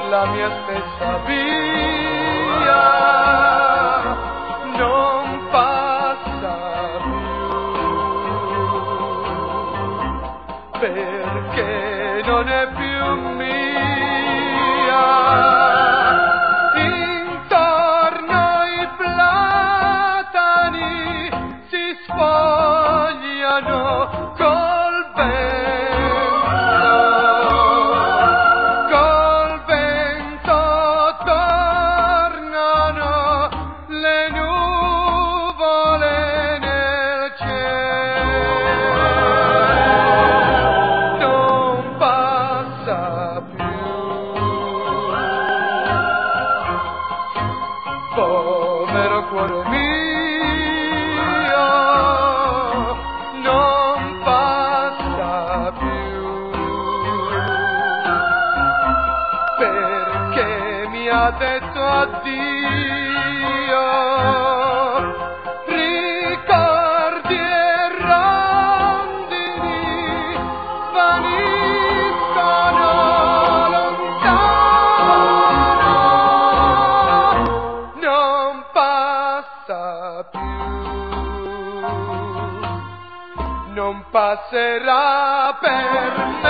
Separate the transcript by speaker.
Speaker 1: la mia stessa via non passa più, perché non è più mia. Intorno i platani si sfogliano col vento tornano le nuvole nel cielo, non passa più. Povero cuore mio, non passa più, perché mi ha detto addio. Ricordi e rondini svaniscono lontano, non passa più, non passerà per me.